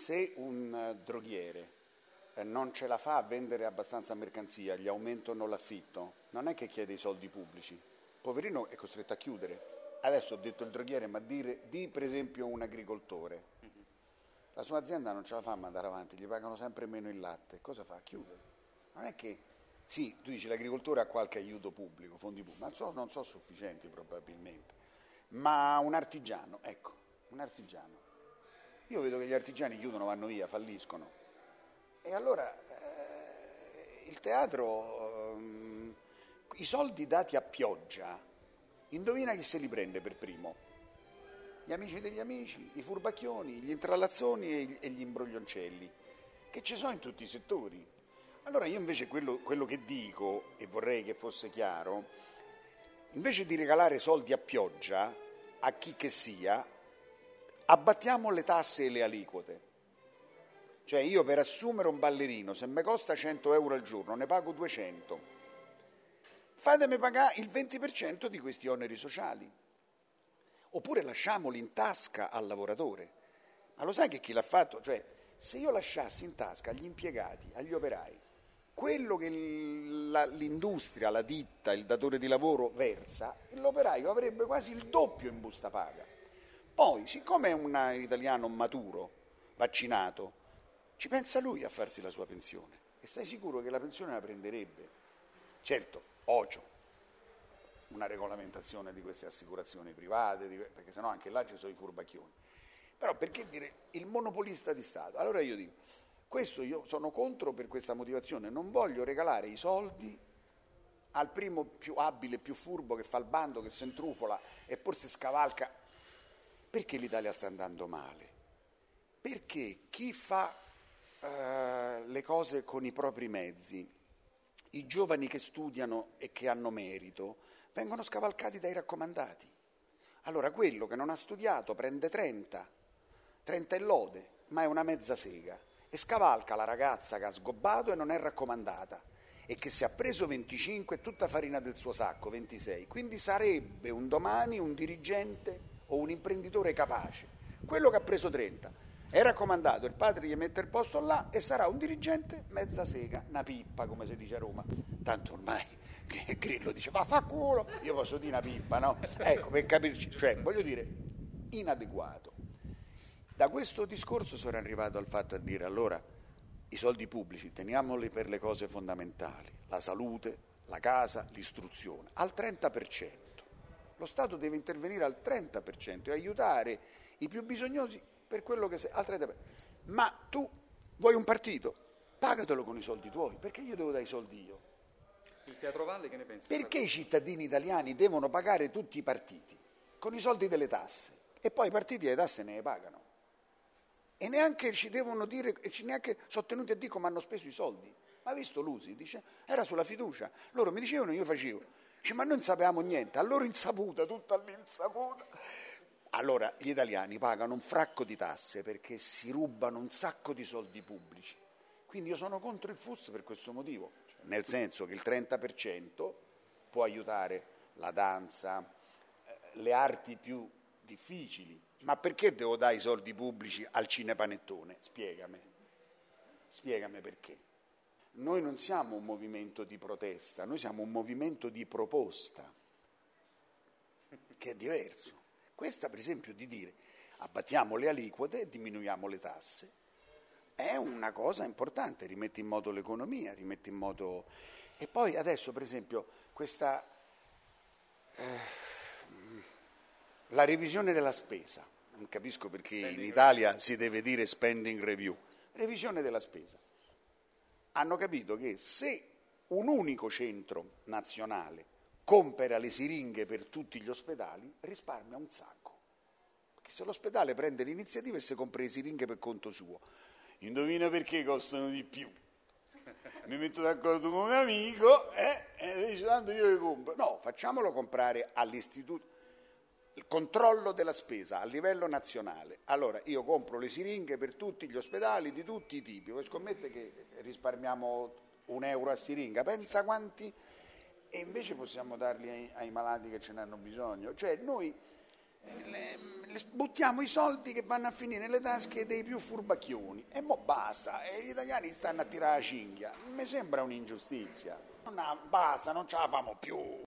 se un droghiere non ce la fa a vendere abbastanza mercanzia, gli aumentano l'affitto, non è che chiede i soldi pubblici, poverino è costretto a chiudere. Adesso ho detto il droghiere, ma di per esempio un agricoltore, la sua azienda non ce la fa a mandare avanti, gli pagano sempre meno il latte, cosa fa? Chiude. Non è che, sì, tu dici l'agricoltore ha qualche aiuto pubblico, fondi pubblici, ma non so sufficienti probabilmente, ma un artigiano, ecco, un artigiano. Io vedo che gli artigiani chiudono, vanno via, falliscono. E allora il teatro, i soldi dati a pioggia, indovina chi se li prende per primo? Gli amici degli amici, i furbacchioni, gli intrallazzoni e gli imbroglioncelli, che ci sono in tutti i settori. Allora io invece quello che dico, e vorrei che fosse chiaro, invece di regalare soldi a pioggia a chi che sia, abbattiamo le tasse e le aliquote. Cioè io per assumere un ballerino, se mi costa 100 euro al giorno, ne pago 200. Fatemi pagare il 20% di questi oneri sociali. Oppure lasciamoli in tasca al lavoratore. Ma lo sai che chi l'ha fatto? Cioè, se io lasciassi in tasca agli impiegati, agli operai, quello che l'industria, la ditta, il datore di lavoro versa, l'operaio avrebbe quasi il doppio in busta paga. Poi, siccome è un italiano maturo, vaccinato, ci pensa lui a farsi la sua pensione e stai sicuro che la pensione la prenderebbe. Certo, ocio una regolamentazione di queste assicurazioni private, perché sennò anche là ci sono i furbacchioni. Però perché dire il monopolista di Stato? Allora io dico, questo io sono contro per questa motivazione, non voglio regalare i soldi al primo più abile, più furbo che fa il bando, che si intrufola e forse scavalca. Perché l'Italia sta andando male? Perché chi fa le cose con i propri mezzi, i giovani che studiano e che hanno merito, vengono scavalcati dai raccomandati. Allora quello che non ha studiato prende 30 e lode, ma è una mezza sega, e scavalca la ragazza che ha sgobbato e non è raccomandata, e che se ha preso 25 è tutta farina del suo sacco, 26. Quindi sarebbe un domani un dirigente o un imprenditore capace. Quello che ha preso 30 è raccomandato, il padre gli mette il posto là e sarà un dirigente mezza sega, una pippa come si dice a Roma. Tanto ormai che Grillo dice fa culo, io posso dire una pippa, no? Ecco, per capirci, cioè voglio dire, inadeguato. Da questo discorso sono arrivato al fatto di dire allora i soldi pubblici teniamoli per le cose fondamentali, la salute, la casa, l'istruzione, al 30%. Lo Stato deve intervenire al 30% e aiutare i più bisognosi per quello che sei, al 30%. Ma tu vuoi un partito? Pagatelo con i soldi tuoi, perché io devo dare i soldi io? Il Teatro Valle che ne pensi? Perché i cittadini italiani devono pagare tutti i partiti con i soldi delle tasse e poi i partiti le tasse ne pagano? E neanche ci devono dire, e neanche sono tenuti a dire come hanno speso i soldi. Ma visto Lusi, dice, era sulla fiducia, loro mi dicevano, io facevo. Dice, ma noi non sapevamo niente, a loro insaputa, tutta all'insaputa. Allora gli italiani pagano un fracco di tasse perché si rubano un sacco di soldi pubblici. Quindi io sono contro il FUS per questo motivo, cioè, nel senso che il 30% può aiutare la danza, le arti più difficili. Ma perché devo dare i soldi pubblici al cinepanettone? Spiegami perché. Noi non siamo un movimento di protesta, noi siamo un movimento di proposta, che è diverso. Questa, per esempio, di dire abbattiamo le aliquote e diminuiamo le tasse, è una cosa importante, rimette in moto l'economia, rimette in moto... E poi adesso, per esempio, questa... la revisione della spesa, non capisco perché in Italia si deve dire spending review, revisione della spesa. Hanno capito che se un unico centro nazionale compra le siringhe per tutti gli ospedali, risparmia un sacco. Perché se l'ospedale prende l'iniziativa e si compra le siringhe per conto suo, indovina perché costano di più? Mi metto d'accordo con un amico e dice tanto io le compro. No, facciamolo comprare all'istituto. Il controllo della spesa a livello nazionale. Allora io compro le siringhe per tutti gli ospedali di tutti i tipi, voi scommettete che risparmiamo €1 a siringa, pensa quanti, e invece possiamo darli ai malati che ce ne hanno bisogno. Cioè noi buttiamo i soldi che vanno a finire nelle tasche dei più furbacchioni. E mo basta, e gli italiani stanno a tirare la cinghia. Mi sembra un'ingiustizia. Basta, non ce la famo più.